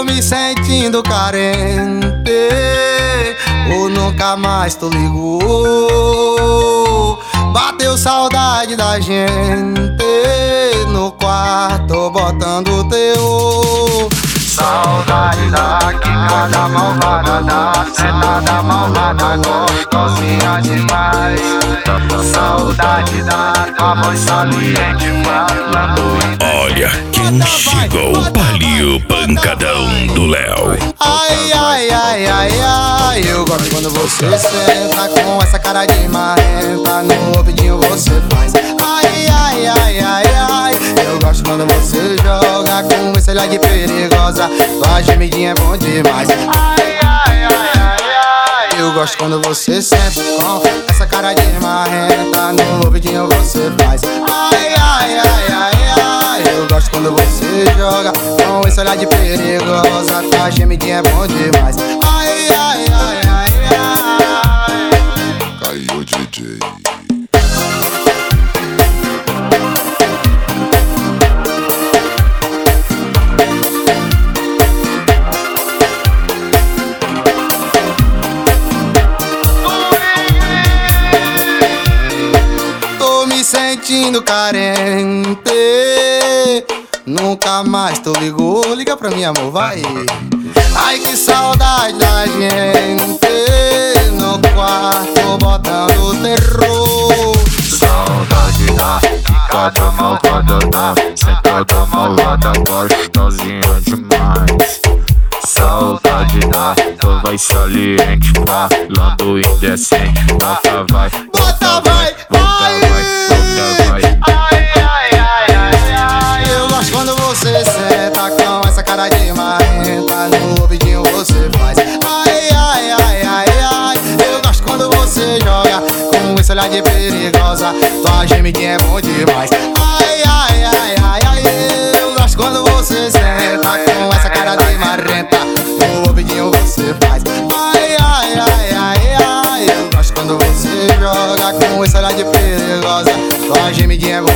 Tô me sentindo carente, ou nunca mais tu ligou. Bateu saudade da gente no quarto botando teu. Saudade da quicada malvada, da sentada malvada, gostosinha demais. Saudade da tua voz saliente falando. Olha quem chegou, Palio Pancadão do Léo. Ai, ai, ai, ai, ai, eu gosto quando você senta com essa cara de marrenta, no ouvidinho você faz. Ai, ai, ai, ai, ai, eu gosto quando você joga com esse olhar de perigosa, tua gemidinha é bom demais. Ai, ai, ai, ai, ai, eu gosto quando você senta com essa cara de marrenta, no ouvidinho você faz. Ai, ai, ai, ai, ai, eu gosto quando você joga com esse olhar de perigosa, tua gemidinha é bom demais. Ai, ai, ai, ai, ai. Caiu DJ. Tô me sentindo carente, nunca mais tu ligou. Liga pra mim, amor, vai. Ai, que saudade da gente no quarto botando terror. Saudade da quicada malvada, da sentada malvada, gostosinha demais. Saudade da tua voz saliente, falando indecente. Bota vai, Bota vai, vai, bota vai. ai, ai, ai, ai, ai. Eu gosto quando você senta com essa cara de marrenta, no ouvidinho você faz. Ai, ai, ai, ai, ai. Eu gosto quando você joga com esse olhar de perigosa, tua gemidinha é bom demais. Ai, ai, ai, ai, ai. Eu gosto quando você senta com essa cara de marrenta, no ouvidinho você faz. Ai, ai, ai, ai, ai. Eu gosto quando você joga com esse olhar de perigosa, tua gemidinha é bom